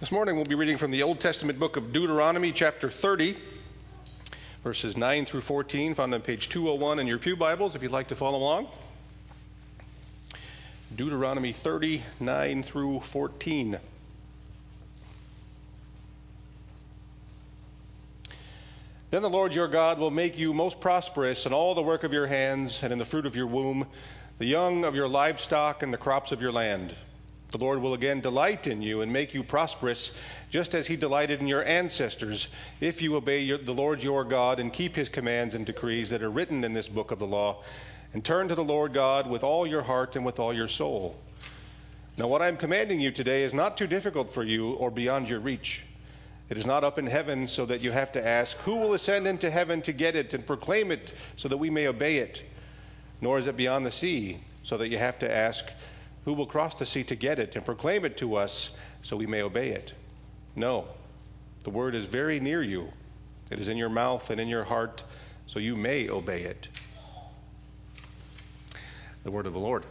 This morning we'll be reading from the Old Testament book of Deuteronomy, chapter 30, verses 9 through 14, found on page 201 in your pew Bibles, if you'd like to follow along. Deuteronomy 30, 9 through 14. Then the Lord your God will make you most prosperous in all the work of your hands and in the fruit of your womb, the young of your livestock and the crops of your land. The Lord will again delight in you and make you prosperous, just as he delighted in your ancestors, if you obey the Lord your God and keep his commands and decrees that are written in this book of the law, and turn to the Lord God with all your heart and with all your soul. Now what I am commanding you today is not too difficult for you or beyond your reach. It is not up in heaven so that you have to ask, who will ascend into heaven to get it and proclaim it so that we may obey it? Nor is it beyond the sea so that you have to ask, who will cross the sea to get it and proclaim it to us so we may obey it? No, the word is very near you. It is in your mouth and in your heart, so you may obey it. The word of the Lord.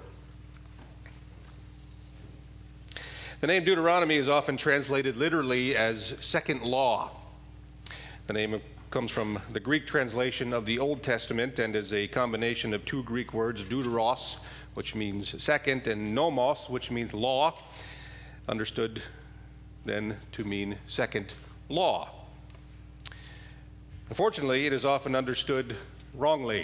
The name Deuteronomy is often translated literally as second law. The name comes from the Greek translation of the Old Testament and is a combination of two Greek words, deuteros, which means second, and nomos, which means law, understood then to mean second law. Unfortunately, it is often understood wrongly,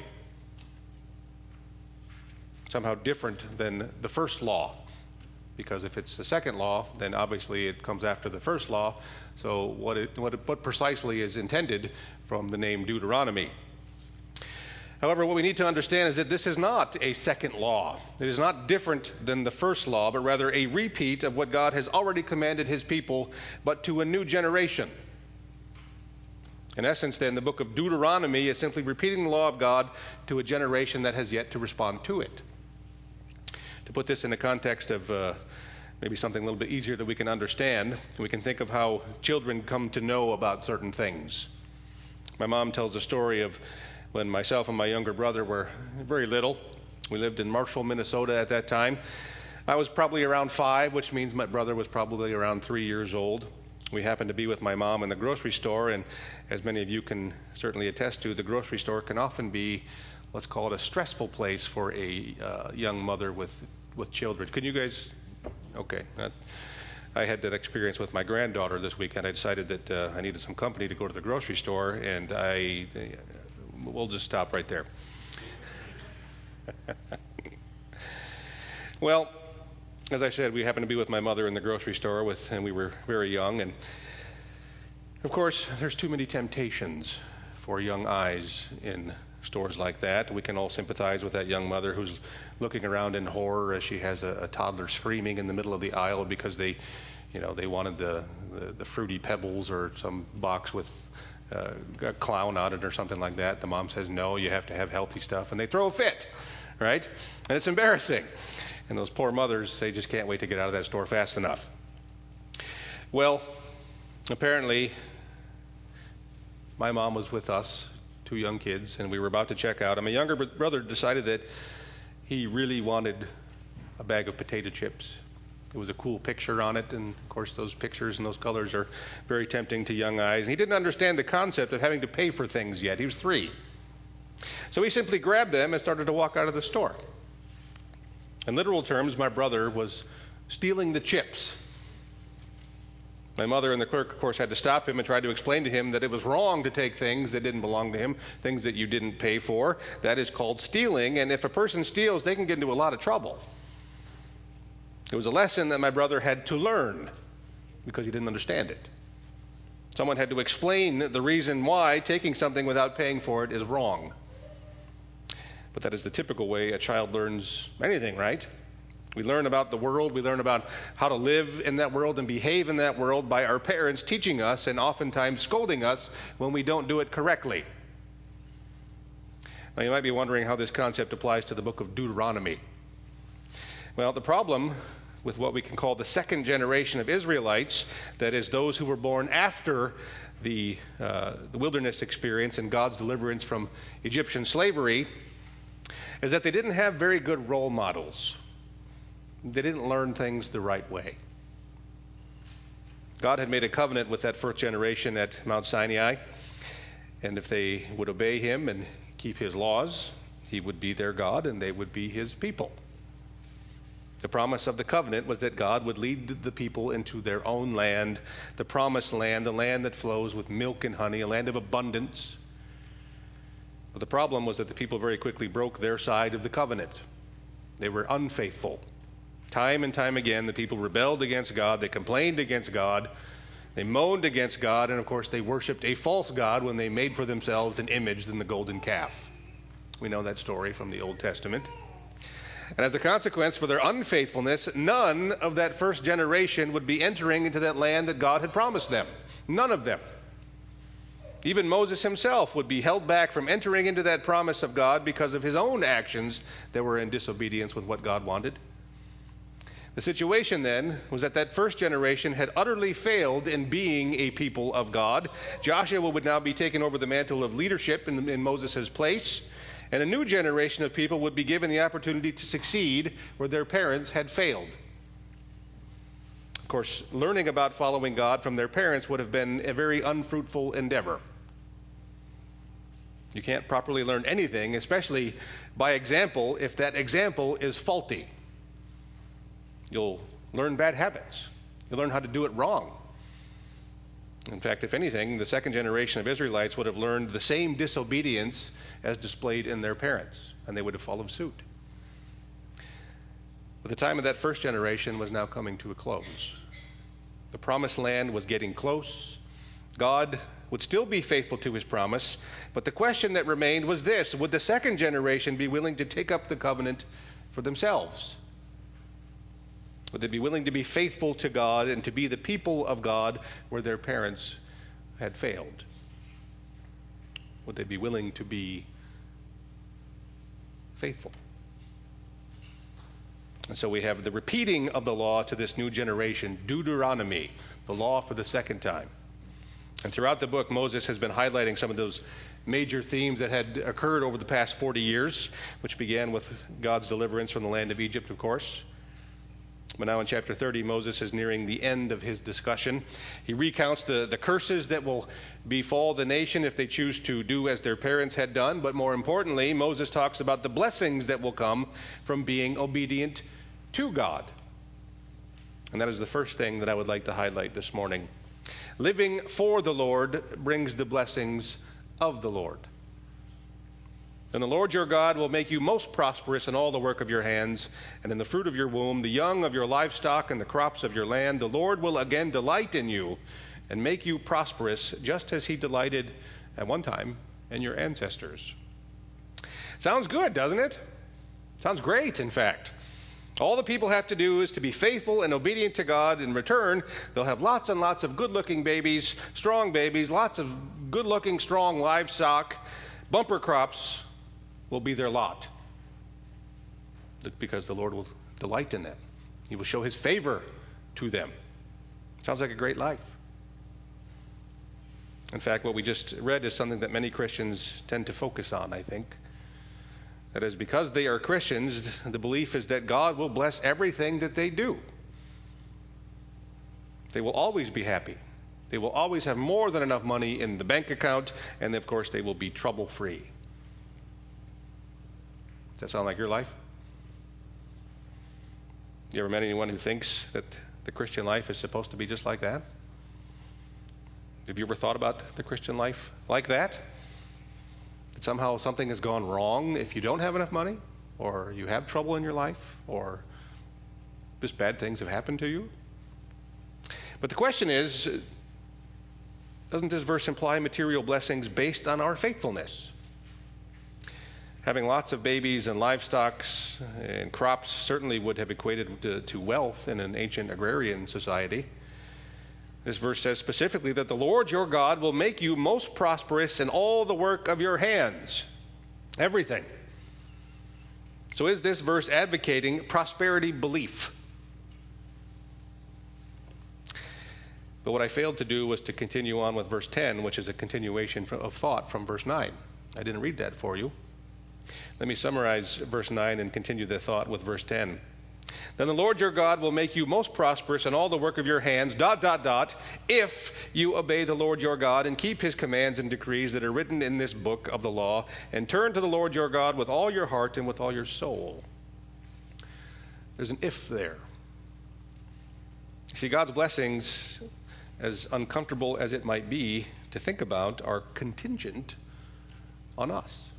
somehow different than the first law, because if it's the second law, then obviously it comes after the first law. So what precisely is intended from the name Deuteronomy? However, what we need to understand is that this is not a second law. It is not different than the first law, but rather a repeat of what God has already commanded his people, but to a new generation. In essence, then, the book of Deuteronomy is simply repeating the law of God to a generation that has yet to respond to it. To put this in the context of maybe something a little bit easier that we can understand, we can think of how children come to know about certain things. My mom tells a story of when myself and my younger brother were very little. We lived in Marshall, Minnesota at that time. I was probably around 5, which means my brother was probably around 3 years old. We happened to be with my mom in the grocery store, and as many of you can certainly attest to, the grocery store can often be, let's call it, a stressful place for a young mother with children. Can you guys? Okay. I had that experience with my granddaughter this weekend. I decided that I needed some company to go to the grocery store, and we'll just stop right there. Well, as I said, we happened to be with my mother in the grocery store and we were very young. And of course, there's too many temptations for young eyes in stores like that. We can all sympathize with that young mother who's looking around in horror as she has a toddler screaming in the middle of the aisle because they wanted the Fruity Pebbles or some box with a clown on it or something like that. The mom says, no, you have to have healthy stuff. And they throw a fit, right? And it's embarrassing. And those poor mothers, they just can't wait to get out of that store fast enough. Well, apparently, my mom was with us, 2 young kids, and we were about to check out. And my younger brother decided that he really wanted a bag of potato chips. There was a cool picture on it, and of course those pictures and those colors are very tempting to young eyes. And he didn't understand the concept of having to pay for things yet. He was 3. So he simply grabbed them and started to walk out of the store. In literal terms, my brother was stealing the chips. My mother and the clerk, of course, had to stop him and try to explain to him that it was wrong to take things that didn't belong to him, things that you didn't pay for. That is called stealing, and if a person steals, they can get into a lot of trouble. It was a lesson that my brother had to learn because he didn't understand it. Someone had to explain the reason why taking something without paying for it is wrong. But that is the typical way a child learns anything, right? We learn about the world, we learn about how to live in that world and behave in that world by our parents teaching us and oftentimes scolding us when we don't do it correctly. Now you might be wondering how this concept applies to the book of Deuteronomy. Well, the problem with what we can call the second generation of Israelites, that is those who were born after the wilderness experience and God's deliverance from Egyptian slavery, is that they didn't have very good role models. They didn't learn things the right way. God had made a covenant with that first generation at Mount Sinai, and if they would obey him and keep his laws, he would be their God and they would be his people. The promise of the covenant was that God would lead the people into their own land, the promised land, the land that flows with milk and honey, a land of abundance. But the problem was that the people very quickly broke their side of the covenant. They were unfaithful. Time and time again, the people rebelled against God. They complained against God. They moaned against God. And of course, they worshiped a false God when they made for themselves an image in the golden calf. We know that story from the Old Testament. And as a consequence for their unfaithfulness, none of that first generation would be entering into that land that God had promised them. None of them. Even Moses himself would be held back from entering into that promise of God because of his own actions that were in disobedience with what God wanted. The situation then was that that first generation had utterly failed in being a people of God. Joshua would now be taking over the mantle of leadership in Moses' place. And a new generation of people would be given the opportunity to succeed where their parents had failed. Of course, learning about following God from their parents would have been a very unfruitful endeavor. You can't properly learn anything, especially by example, if that example is faulty. You'll learn bad habits. You'll learn how to do it wrong. In fact, if anything, the second generation of Israelites would have learned the same disobedience as displayed in their parents, and they would have followed suit. But the time of that first generation was now coming to a close. The promised land was getting close. God would still be faithful to his promise, but the question that remained was this: would the second generation be willing to take up the covenant for themselves? Would they be willing to be faithful to God and to be the people of God where their parents had failed? Would they be willing to be faithful? And so we have the repeating of the law to this new generation, Deuteronomy, the law for the second time. And throughout the book, Moses has been highlighting some of those major themes that had occurred over the past 40 years, which began with God's deliverance from the land of Egypt, of course. But now in chapter 30, Moses is nearing the end of his discussion. He recounts the curses that will befall the nation if they choose to do as their parents had done. But more importantly, Moses talks about the blessings that will come from being obedient to God. And that is the first thing that I would like to highlight this morning. Living for the Lord brings the blessings of the Lord. And the Lord your God will make you most prosperous in all the work of your hands, and in the fruit of your womb, the young of your livestock, and the crops of your land. The Lord will again delight in you and make you prosperous, just as he delighted at one time in your ancestors. Sounds good, doesn't it? Sounds great, in fact. All the people have to do is to be faithful and obedient to God. In return, they'll have lots and lots of good-looking babies, strong babies, lots of good-looking, strong livestock. Bumper crops will be their lot, because the Lord will delight in them. He will show his favor to them. Sounds like a great life. In fact, what we just read is something that many Christians tend to focus on, I think. That is, because they are Christians, the belief is that God will bless everything that they do. They will always be happy. They will always have more than enough money in the bank account, and of course they will be trouble-free. Does that sound like your life? You ever met anyone who thinks that the Christian life is supposed to be just like that? Have you ever thought about the Christian life like that? That somehow something has gone wrong if you don't have enough money, or you have trouble in your life, or just bad things have happened to you? But the question is, doesn't this verse imply material blessings based on our faithfulness? Having lots of babies and livestock and crops certainly would have equated to wealth in an ancient agrarian society. This verse says specifically that the Lord your God will make you most prosperous in all the work of your hands. Everything. So is this verse advocating prosperity belief? But what I failed to do was to continue on with verse 10, which is a continuation of thought from verse 9. I didn't read that for you. Let me summarize verse 9 and continue the thought with verse 10. Then the Lord your God will make you most prosperous in all the work of your hands, ... if you obey the Lord your God and keep his commands and decrees that are written in this book of the law, and turn to the Lord your God with all your heart and with all your soul. There's an if there. See, God's blessings, as uncomfortable as it might be to think about, are contingent on us.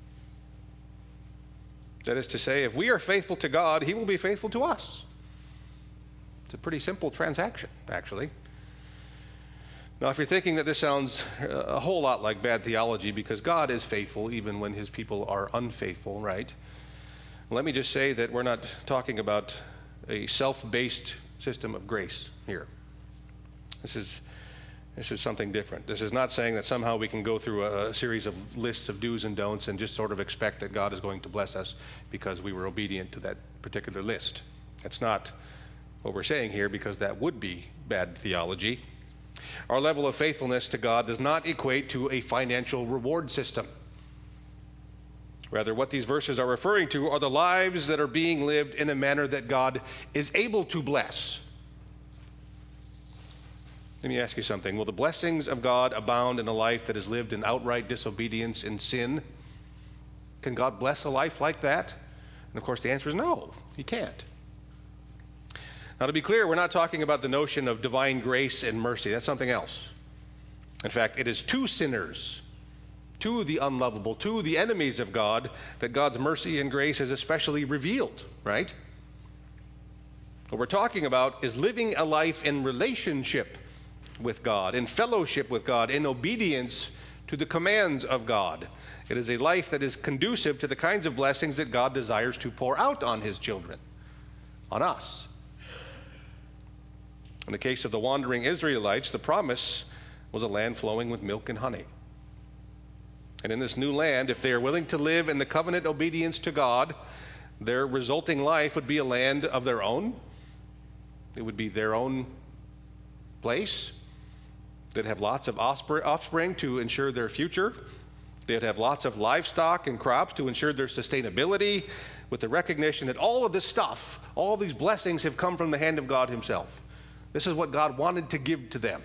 That is to say, if we are faithful to God, he will be faithful to us. It's a pretty simple transaction, actually. Now, if you're thinking that this sounds a whole lot like bad theology because God is faithful even when his people are unfaithful, right? Let me just say that we're not talking about a self-based system of grace here. This is something different. This is not saying that somehow we can go through a series of lists of do's and don'ts and just sort of expect that God is going to bless us because we were obedient to that particular list. That's not what we're saying here, because that would be bad theology. Our level of faithfulness to God does not equate to a financial reward system. Rather, what these verses are referring to are the lives that are being lived in a manner that God is able to bless. Let me ask you something. Will the blessings of God abound in a life that is lived in outright disobedience and sin? Can God bless a life like that? And of course the answer is no, he can't. Now, to be clear, we're not talking about the notion of divine grace and mercy. That's something else. In fact, it is to sinners, to the unlovable, to the enemies of God, that God's mercy and grace is especially revealed, right? What we're talking about is living a life in relationship with God, in fellowship with God, in obedience to the commands of God. It is a life that is conducive to the kinds of blessings that God desires to pour out on his children, on us. In the case of the wandering Israelites, the promise was a land flowing with milk and honey. And in this new land, if they are willing to live in the covenant obedience to God, their resulting life would be a land of their own. It would be their own place. They'd have lots of offspring to ensure their future. They'd have lots of livestock and crops to ensure their sustainability, with the recognition that all of this stuff, all of these blessings have come from the hand of God himself. This is what God wanted to give to them.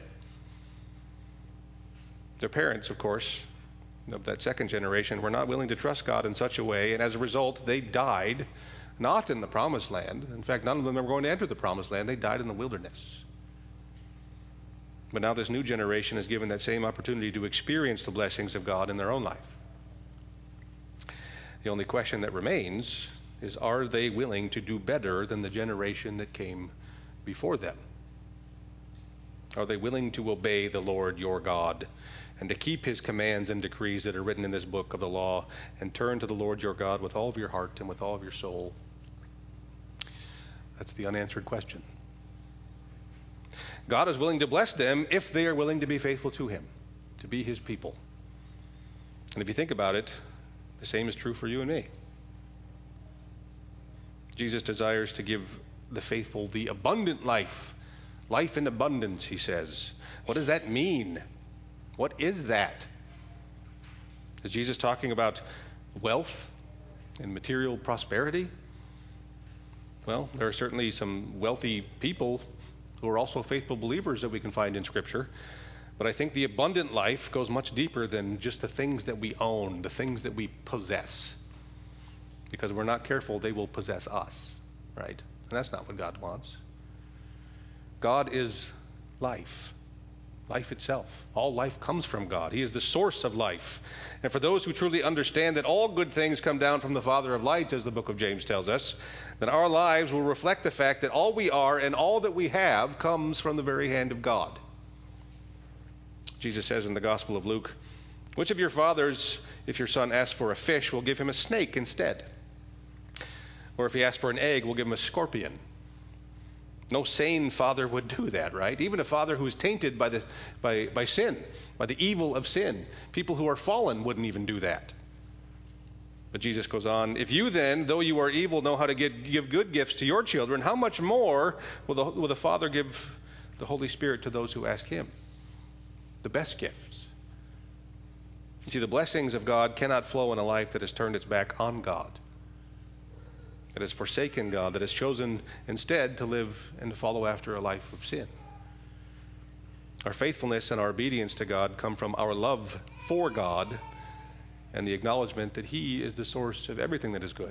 Their parents, of course, of that second generation, were not willing to trust God in such a way, and as a result, they died not in the promised land. In fact, none of them were going to enter the promised land. They died in the wilderness. But now this new generation is given that same opportunity to experience the blessings of God in their own life. The only question that remains is, are they willing to do better than the generation that came before them? Are they willing to obey the Lord your God and to keep his commands and decrees that are written in this book of the law, and turn to the Lord your God with all of your heart and with all of your soul? That's the unanswered question. God is willing to bless them if they are willing to be faithful to him, to be his people. And if you think about it, the same is true for you and me. Jesus desires to give the faithful the abundant life, life in abundance, he says. What does that mean? What is that? Is Jesus talking about wealth and material prosperity? Well, there are certainly some wealthy people who are also faithful believers that we can find in Scripture. But I think the abundant life goes much deeper than just the things that we own, the things that we possess. Because if we're not careful, they will possess us, right? And that's not what God wants. God is life, life itself. All life comes from God. He is the source of life. And for those who truly understand that all good things come down from the Father of lights, as the book of James tells us, then our lives will reflect the fact that all we are and all that we have comes from the very hand of God. Jesus says in the Gospel of Luke, "Which of your fathers, if your son asks for a fish, will give him a snake instead? Or if he asks for an egg, will give him a scorpion?" No sane father would do that, right? Even a father who is tainted by sin, by the evil of sin. People who are fallen wouldn't even do that. But Jesus goes on, "If you then, though you are evil, know how to give good gifts to your children, how much more will the Father give the Holy Spirit to those who ask him?" The best gifts. You see, the blessings of God cannot flow in a life that has turned its back on God. that has forsaken God, that has chosen instead to live and to follow after a life of sin. Our faithfulness and our obedience to God come from our love for God and the acknowledgement that He is the source of everything that is good.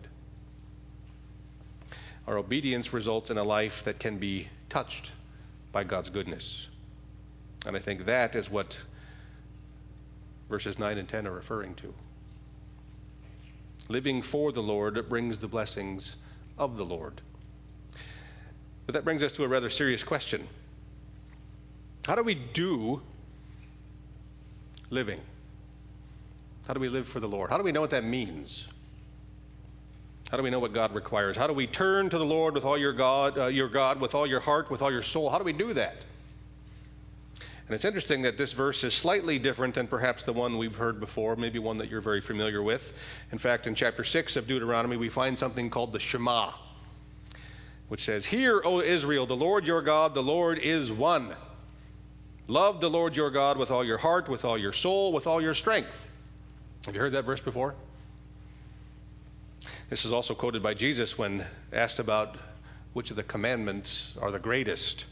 Our obedience results in a life that can be touched by God's goodness. And I think that is what verses 9 and 10 are referring to. Living for the Lord brings the blessings of the Lord. But that brings us to a rather serious question. How do we do living? How do we live for the Lord? How do we know what that means? How do we know what God requires? How do we turn to the Lord with all your God with all your heart, with all your soul? How do we do that? And it's interesting that this verse is slightly different than perhaps the one we've heard before, maybe one that you're very familiar with. In fact, in chapter 6 of Deuteronomy, we find something called the Shema, which says, "Hear, O Israel, the Lord your God, the Lord is one. Love the Lord your God with all your heart, with all your soul, with all your strength." Have you heard that verse before? This is also quoted by Jesus when asked about which of the commandments are the greatest.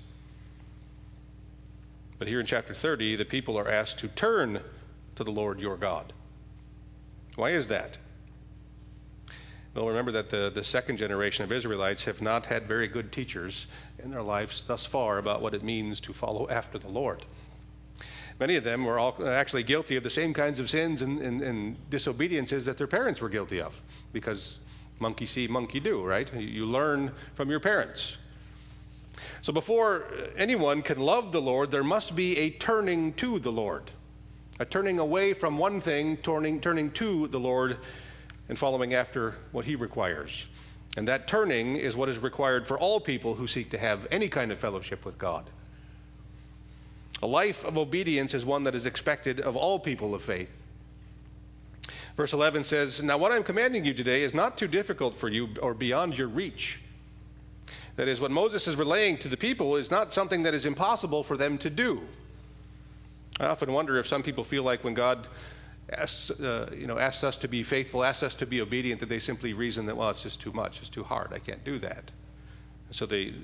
But here in chapter 30, the people are asked to turn to the Lord your God. Why is that? Well, remember that the second generation of Israelites have not had very good teachers in their lives thus far about what it means to follow after the Lord. Many of them were all actually guilty of the same kinds of sins and disobediences that their parents were guilty of, because monkey see, monkey do, right? You learn from your parents. So before anyone can love the Lord, there must be a turning to the Lord, a turning away from one thing, turning to the Lord and following after what He requires. And that turning is what is required for all people who seek to have any kind of fellowship with God. A life of obedience is one that is expected of all people of faith. Verse 11 says, "Now what I'm commanding you today is not too difficult for you or beyond your reach." That is, what Moses is relaying to the people is not something that is impossible for them to do. I often wonder if some people feel like when God asks us to be faithful, asks us to be obedient, that they simply reason that, well, it's just too much, it's too hard, I can't do that. And so they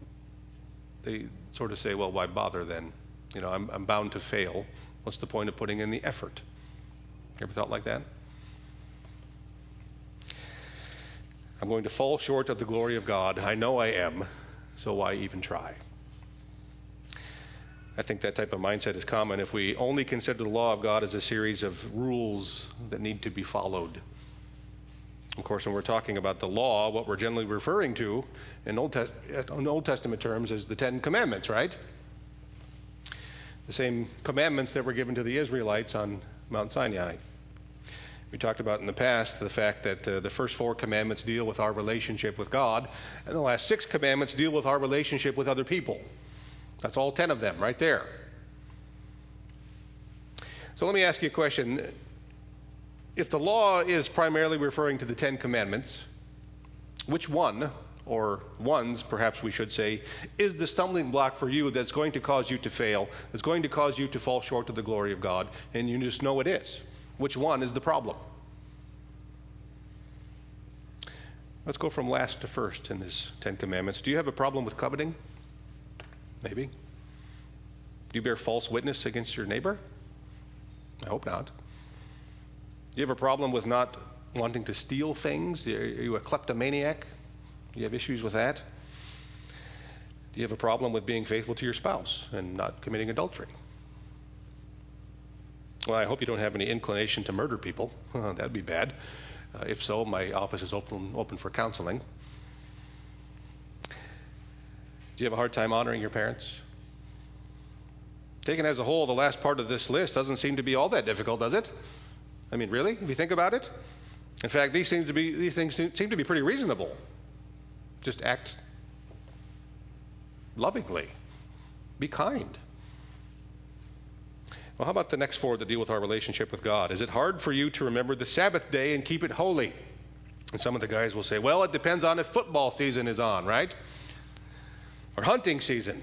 sort of say, well, why bother then? I'm bound to fail. What's the point of putting in the effort? Ever thought like that? I'm going to fall short of the glory of God. I know I am, so why even try? I think that type of mindset is common if we only consider the law of God as a series of rules that need to be followed. Of course, when we're talking about the law, what we're generally referring to in Old Testament terms is the Ten Commandments, right? The same commandments that were given to the Israelites on Mount Sinai. We talked about in the past the fact that the first 4 commandments deal with our relationship with God, and the last 6 commandments deal with our relationship with other people. That's all 10 of them right there. So let me ask you a question. If the law is primarily referring to the 10 commandments, which one, or ones perhaps we should say, is the stumbling block for you that's going to cause you to fail, that's going to cause you to fall short of the glory of God, and you just know it is? Which one is the problem? Let's go from last to first in this 10 commandments. Do you have a problem with coveting? Maybe. Do you bear false witness against your neighbor? I hope not. Do you have a problem with not wanting to steal things? Are you a kleptomaniac? Do you have issues with that? Do you have a problem with being faithful to your spouse and not committing adultery? Well, I hope you don't have any inclination to murder people. That'd be bad. If so, my office is open for counseling. Do you have a hard time honoring your parents? Taken as a whole, the last part of this list doesn't seem to be all that difficult, does it? I mean, really, if you think about it? In fact, these things seem to be pretty reasonable. Just act lovingly. Be kind. Well, how about the next 4 that deal with our relationship with God? Is it hard for you to remember the Sabbath day and keep it holy? And some of the guys will say, well, it depends on if football season is on, right? Or hunting season.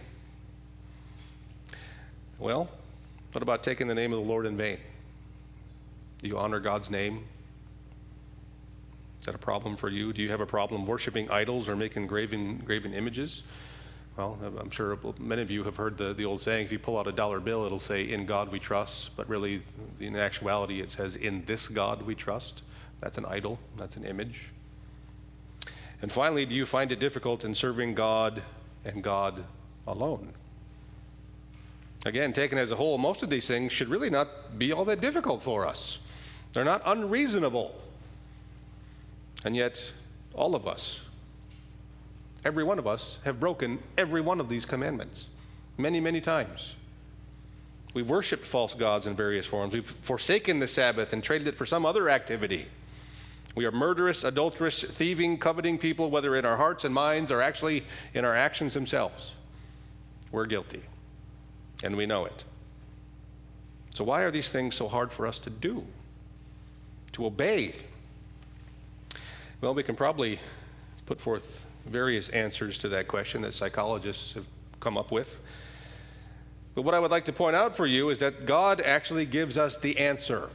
Well, what about taking the name of the Lord in vain? Do you honor God's name? Is that a problem for you? Do you have a problem worshiping idols or making graven images? Well, I'm sure many of you have heard the old saying, if you pull out a dollar bill, it'll say, "In God we trust," but really, in actuality, it says, "In this God we trust." That's an idol. That's an image. And finally, do you find it difficult in serving God and God alone? Again, taken as a whole, most of these things should really not be all that difficult for us. They're not unreasonable. And yet, all of us, every one of us, have broken every one of these commandments many, many times. We've worshiped false gods in various forms. We've forsaken the Sabbath and traded it for some other activity. We are murderous, adulterous, thieving, coveting people, whether in our hearts and minds or actually in our actions themselves. We're guilty, and we know it. So why are these things so hard for us to do, to obey? Well, we can probably put forth various answers to that question that psychologists have come up with. But what I would like to point out for you is that God actually gives us the answer.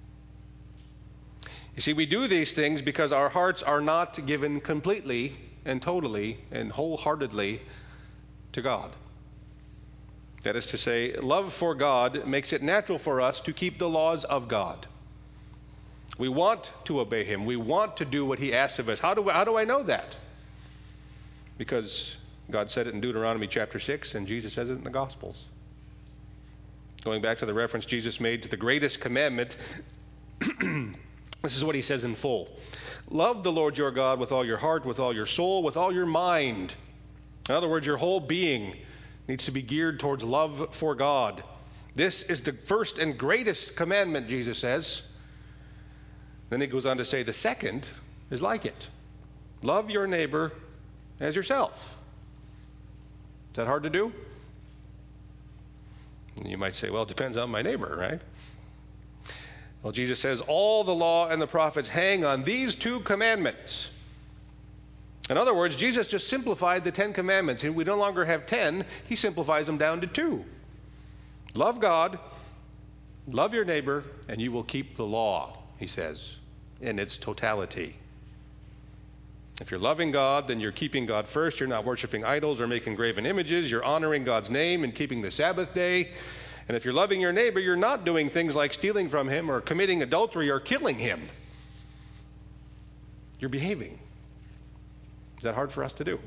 You see, we do these things because our hearts are not given completely and totally and wholeheartedly to God. That is to say, love for God makes it natural for us to keep the laws of God. We want to obey Him. We want to do what He asks of us. How do I know that? Because God said it in Deuteronomy chapter 6, and Jesus says it in the Gospels. Going back to the reference Jesus made to the greatest commandment, this is what He says in full. Love the Lord your God with all your heart, with all your soul, with all your mind. In other words, your whole being needs to be geared towards love for God. This is the first and greatest commandment, Jesus says. Then He goes on to say the second is like it. Love your neighbor as yourself. Is that hard to do? And you might say, well, it depends on my neighbor, right? Well, Jesus says all the law and the prophets hang on these two commandments. In other words, Jesus just simplified the 10 commandments. We no longer have 10. He simplifies them down to 2. Love God, love your neighbor, and you will keep the law, He says, in its totality. If you're loving God, then you're keeping God first. You're not worshiping idols or making graven images. You're honoring God's name and keeping the Sabbath day. And if you're loving your neighbor, you're not doing things like stealing from him or committing adultery or killing him. You're behaving. Is that hard for us to do?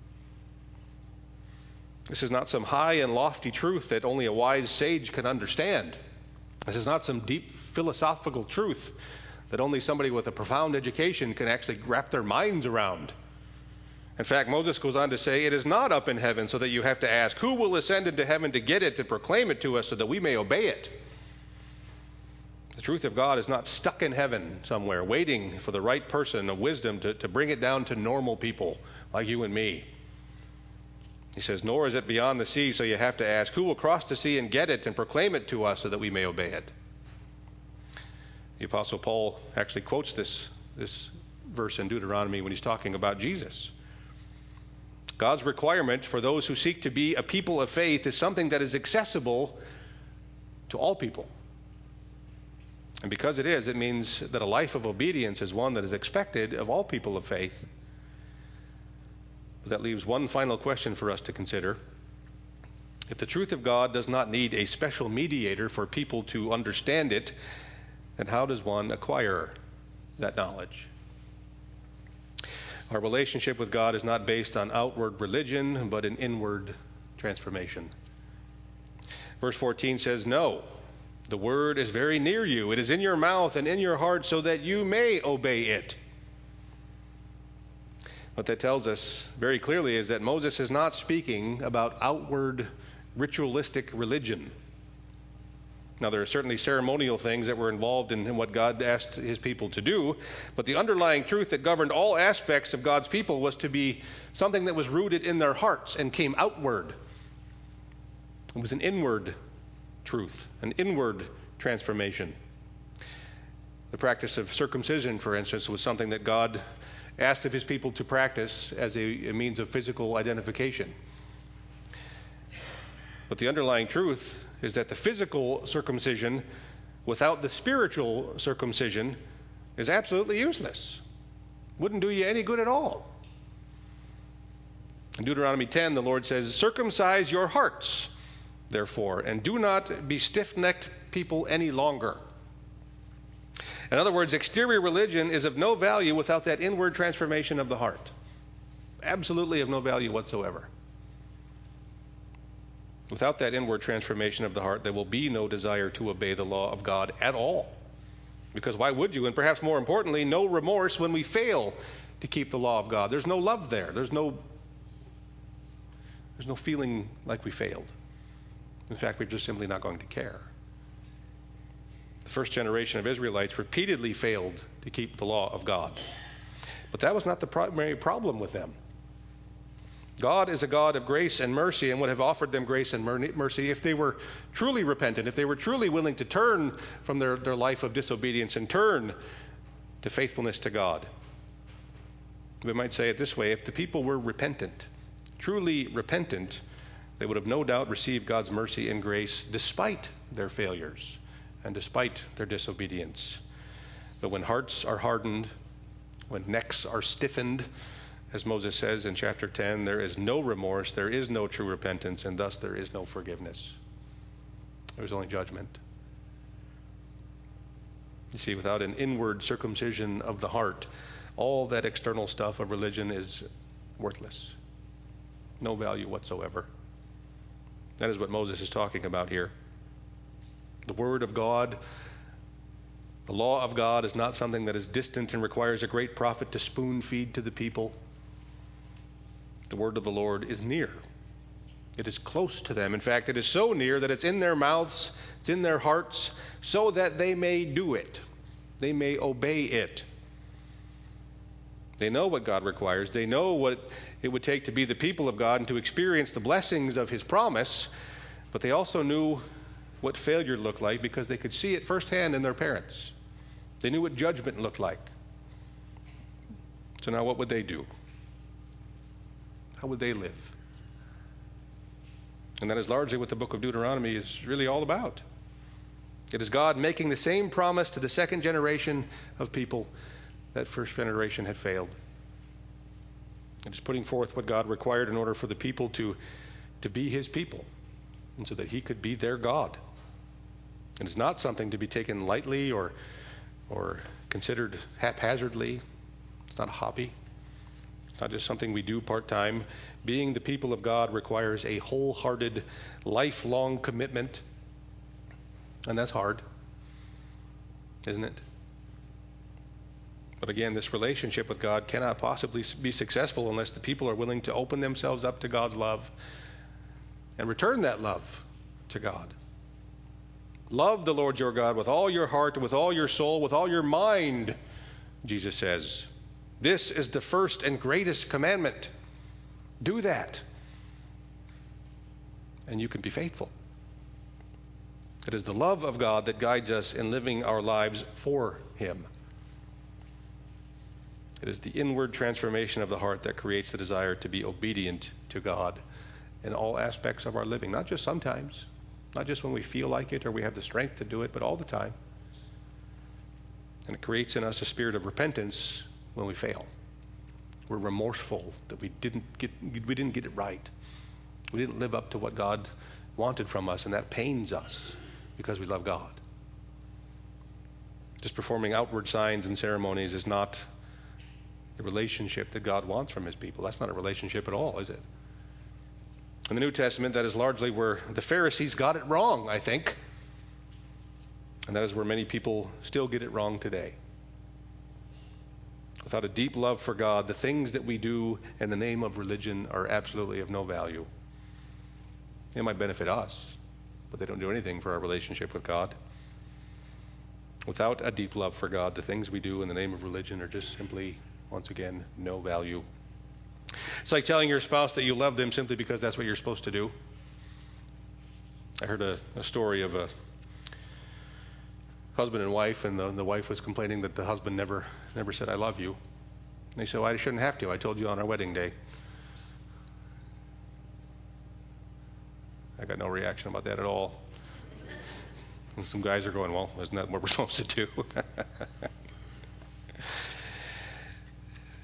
This is not some high and lofty truth that only a wise sage can understand. This is not some deep philosophical truth that only somebody with a profound education can actually wrap their minds around. In fact, Moses goes on to say, it is not up in heaven so that you have to ask, who will ascend into heaven to get it, to proclaim it to us so that we may obey it? The truth of God is not stuck in heaven somewhere, waiting for the right person of wisdom to bring it down to normal people like you and me. He says, nor is it beyond the sea, so you have to ask, who will cross the sea and get it and proclaim it to us so that we may obey it? The Apostle Paul actually quotes this verse in Deuteronomy when he's talking about Jesus. God's requirement for those who seek to be a people of faith is something that is accessible to all people. And because it is, it means that a life of obedience is one that is expected of all people of faith. But that leaves one final question for us to consider. If the truth of God does not need a special mediator for people to understand it, then how does one acquire that knowledge? Our relationship with God is not based on outward religion, but an inward transformation. Verse 14 says, no, the word is very near you. It is in your mouth and in your heart so that you may obey it. What that tells us very clearly is that Moses is not speaking about outward ritualistic religion. Now, there are certainly ceremonial things that were involved in what God asked His people to do, but the underlying truth that governed all aspects of God's people was to be something that was rooted in their hearts and came outward. It was an inward truth, an inward transformation. The practice of circumcision, for instance, was something that God asked of His people to practice as a means of physical identification. But the underlying truth is that the physical circumcision without the spiritual circumcision is absolutely useless. Wouldn't do you any good at all. In Deuteronomy 10, the Lord says, "Circumcise your hearts, therefore, and do not be stiff-necked people any longer." In other words, exterior religion is of no value without that inward transformation of the heart. Absolutely of no value whatsoever. Without that inward transformation of the heart, there will be no desire to obey the law of God at all. Because why would you? And perhaps more importantly, no remorse when we fail to keep the law of God. There's no love there. There's no feeling like we failed. In fact, we're just simply not going to care. The first generation of Israelites repeatedly failed to keep the law of God. But that was not the primary problem with them. God is a God of grace and mercy and would have offered them grace and mercy if they were truly repentant, if they were truly willing to turn from their life of disobedience and turn to faithfulness to God. We might say it this way: if the people were repentant, truly repentant, they would have no doubt received God's mercy and grace despite their failures and despite their disobedience. But when hearts are hardened, when necks are stiffened, as Moses says in chapter 10, there is no remorse, there is no true repentance, and thus there is no forgiveness. There is only judgment. You see, without an inward circumcision of the heart, all that external stuff of religion is worthless. No value whatsoever. That is what Moses is talking about here. The Word of God, the law of God, is not something that is distant and requires a great prophet to spoon feed to the people. The word of the Lord is near. It is close to them. In fact, it is so near that it's in their mouths, it's in their hearts, so that they may do it. They may obey it. They know what God requires. They know what it would take to be the people of God and to experience the blessings of His promise, but they also knew what failure looked like because they could see it firsthand in their parents. They knew what judgment looked like. So now what would they do? How would they live? And that is largely what the book of Deuteronomy is really all about. It is God making the same promise to the second generation of people that first generation had failed. It is putting forth what God required in order for the people to be His people, and so that He could be their God. It is not something to be taken lightly or considered haphazardly. It's not a hobby. It's not just something we do part-time. Being the people of God requires a wholehearted, lifelong commitment. And that's hard, isn't it? But again, this relationship with God cannot possibly be successful unless the people are willing to open themselves up to God's love and return that love to God. Love the Lord your God with all your heart, with all your soul, with all your mind, Jesus says. This is the first and greatest commandment. Do that, and you can be faithful. It is the love of God that guides us in living our lives for Him. It is the inward transformation of the heart that creates the desire to be obedient to God in all aspects of our living, not just sometimes, not just when we feel like it or we have the strength to do it, but all the time. And it creates in us a spirit of repentance when we fail. We're remorseful that we didn't get it right. We didn't live up to what God wanted from us, and that pains us because we love God. Just performing outward signs and ceremonies is not the relationship that God wants from His people. That's not a relationship at all, is it? In the New Testament, that is largely where the Pharisees got it wrong, I think. And that is where many people still get it wrong today. Without a deep love for God, the things that we do in the name of religion are absolutely of no value. They might benefit us, but they don't do anything for our relationship with God. Without a deep love for God, the things we do in the name of religion are just simply, once again, no value. It's like telling your spouse that you love them simply because that's what you're supposed to do. I heard a story of a husband and wife, and the wife was complaining that the husband never said, "I love you." And they said, "Well, I shouldn't have to. I told you on our wedding day." I got no reaction about that at all. And some guys are going, "Well, isn't that what we're supposed to do?"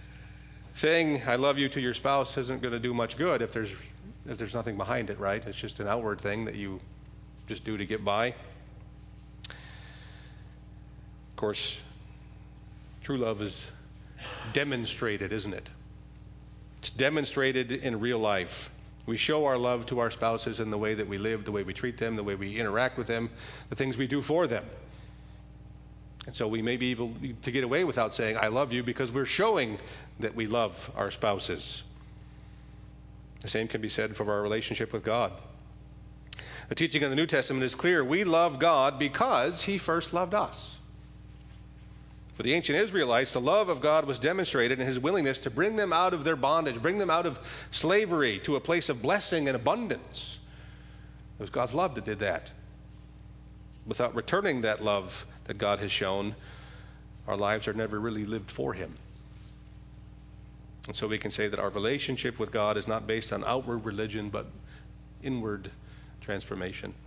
Saying I love you to your spouse isn't going to do much good if there's nothing behind it, right? It's just an outward thing that you just do to get by. Of course, true love is demonstrated, isn't it? It's demonstrated in real life. We show our love to our spouses in the way that we live, the way we treat them, the way we interact with them, the things we do for them. And so we may be able to get away without saying, I love you, because we're showing that we love our spouses. The same can be said for our relationship with God. The teaching of the New Testament is clear. We love God because he first loved us. For the ancient Israelites, the love of God was demonstrated in his willingness to bring them out of their bondage, bring them out of slavery to a place of blessing and abundance. It was God's love that did that. Without returning that love that God has shown, our lives are never really lived for him. And so we can say that our relationship with God is not based on outward religion, but inward transformation.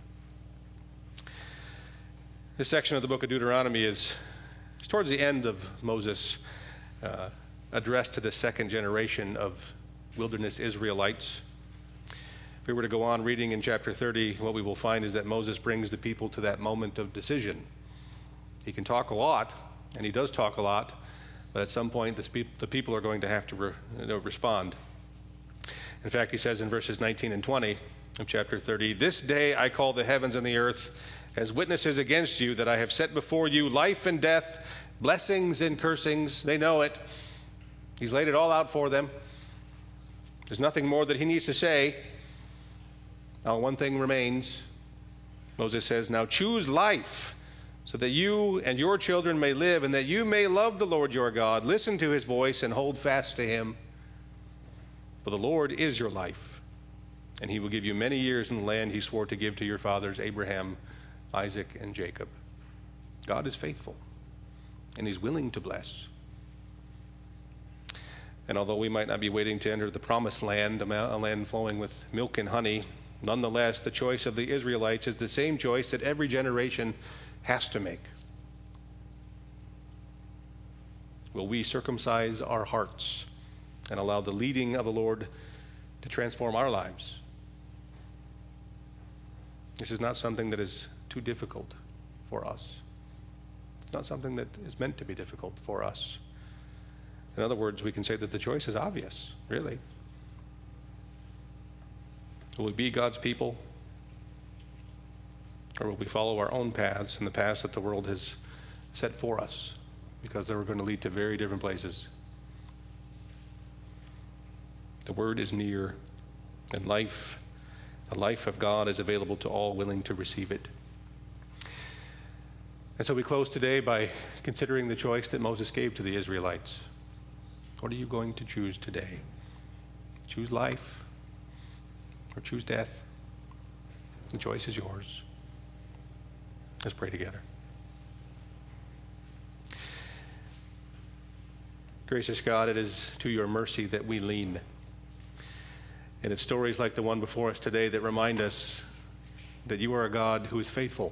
This section of the book of Deuteronomy is towards the end of Moses' address to the second generation of wilderness Israelites. If we were to go on reading in chapter 30, what we will find is that Moses brings the people to that moment of decision. He can talk a lot, and he does talk a lot, but at some point the people are going to have to respond. In fact, he says in verses 19 and 20 of chapter 30, "This day I call the heavens and the earth as witnesses against you that I have set before you life and death, blessings and cursings." They know it. He's laid it all out for them. There's nothing more that he needs to say. Now, one thing remains. Moses says, "Now choose life, so that you and your children may live, and that you may love the Lord your God, listen to his voice, and hold fast to him. For the Lord is your life, and he will give you many years in the land he swore to give to your fathers, Abraham, Isaac, and Jacob." God is faithful, and he's willing to bless. And although we might not be waiting to enter the promised land, a land flowing with milk and honey, nonetheless, the choice of the Israelites is the same choice that every generation has to make. Will we circumcise our hearts and allow the leading of the Lord to transform our lives? This is not something that is too difficult for us. It's not something that is meant to be difficult for us. In other words, we can say that the choice is obvious, really. Will we be God's people? Or will we follow our own paths and the paths that the world has set for us? Because they were going to lead to very different places. The word is near, and the life of God is available to all willing to receive it. And so we close today by considering the choice that Moses gave to the Israelites. What are you going to choose today? Choose life or choose death? The choice is yours. Let's pray together. Gracious God, it is to your mercy that we lean. And it's stories like the one before us today that remind us that you are a God who is faithful.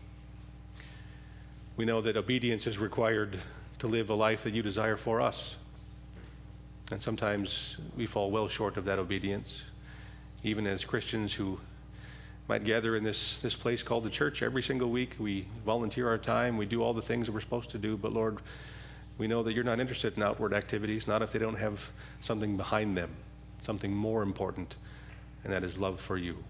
We know that obedience is required to live the life that you desire for us. And sometimes we fall well short of that obedience, even as Christians who might gather in this place called the church every single week. We volunteer our time. We do all the things that we're supposed to do. But Lord, we know that you're not interested in outward activities, not if they don't have something behind them, something more important, and that is love for you.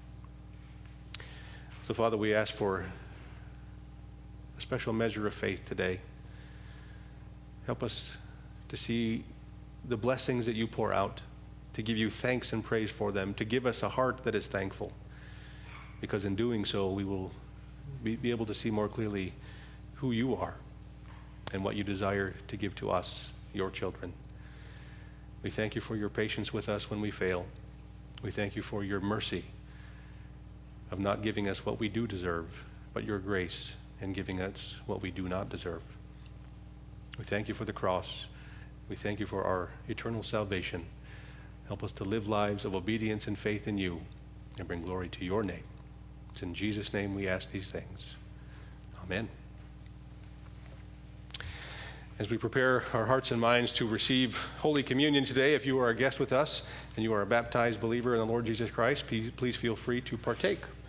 So, Father, we ask for a special measure of faith today. Help us to see the blessings that you pour out, to give you thanks and praise for them, to give us a heart that is thankful. Because in doing so, we will be able to see more clearly who you are and what you desire to give to us, your children. We thank you for your patience with us when we fail. We thank you for your mercy of not giving us what we do deserve, but your grace in giving us what we do not deserve. We thank you for the cross. We thank you for our eternal salvation. Help us to live lives of obedience and faith in you and bring glory to your name. It's in Jesus' name we ask these things. Amen. As we prepare our hearts and minds to receive Holy Communion today, if you are a guest with us and you are a baptized believer in the Lord Jesus Christ, please feel free to partake.